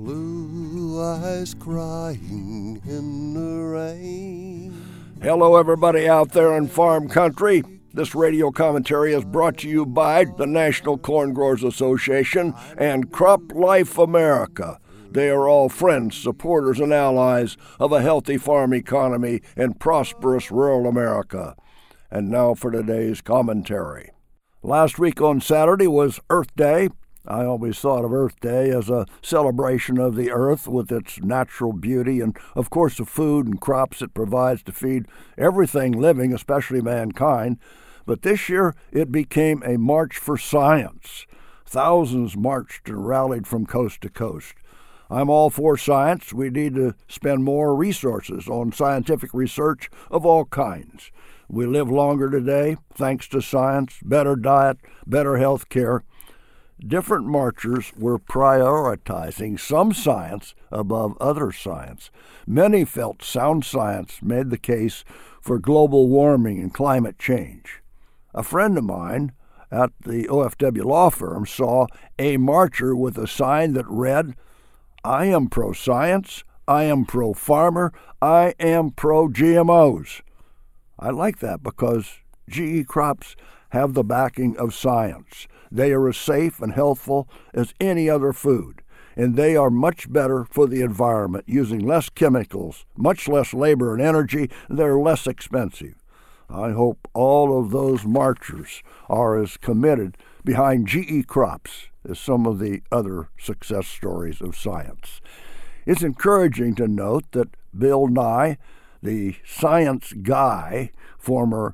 Blue eyes crying in the rain. Hello, everybody out there in farm country. This radio commentary is brought to you by the National Corn Growers Association and Crop Life America. They are all friends, supporters, and allies of a healthy farm economy in prosperous rural America. And now for today's commentary. Last week on Saturday was Earth Day. I always thought of Earth Day as a celebration of the earth with its natural beauty and, of course, the food and crops it provides to feed everything living, especially mankind. But this year it became a march for science. Thousands marched and rallied from coast to coast. I'm all for science. We need to spend more resources on scientific research of all kinds. We live longer today thanks to science, better diet, better health care. Different marchers were prioritizing some science above other science. Many felt sound science made the case for global warming and climate change. A friend of mine at the OFW law firm saw a marcher with a sign that read, "I am pro-science, I am pro-farmer, I am pro-GMOs." I like that because GE crops have the backing of science. They are as safe and healthful as any other food, and they are much better for the environment, using less chemicals, much less labor and energy, and they're less expensive. I hope all of those marchers are as committed behind GE crops as some of the other success stories of science. It's encouraging to note that Bill Nye, the science guy, former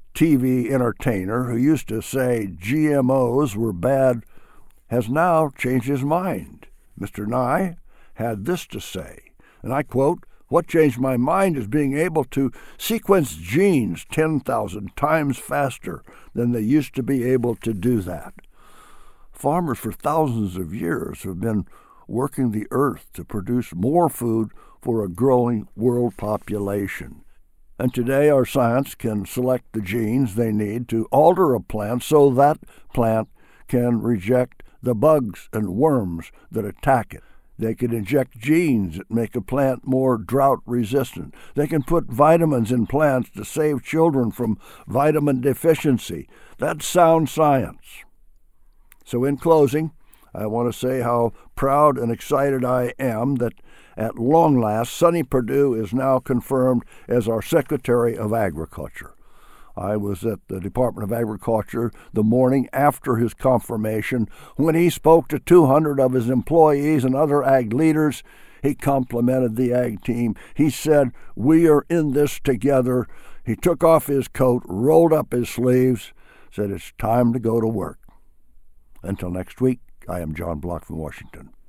TV entertainer who used to say GMOs were bad, has now changed his mind. Mr. Nye had this to say, and I quote, "What changed my mind is being able to sequence genes 10,000 times faster than they used to be able to do that." Farmers for thousands of years have been working the earth to produce more food for a growing world population. And today our science can select the genes they need to alter a plant so that plant can reject the bugs and worms that attack it. They can inject genes that make a plant more drought resistant. They can put vitamins in plants to save children from vitamin deficiency. That's sound science. So in closing, I want to say how proud and excited I am that at long last, Sonny Perdue is now confirmed as our Secretary of Agriculture. I was at the Department of Agriculture the morning after his confirmation. When he spoke to 200 of his employees and other ag leaders, he complimented the ag team. He said, "We are in this together." He took off his coat, rolled up his sleeves, said, "It's time to go to work." Until next week, I am John Block from Washington.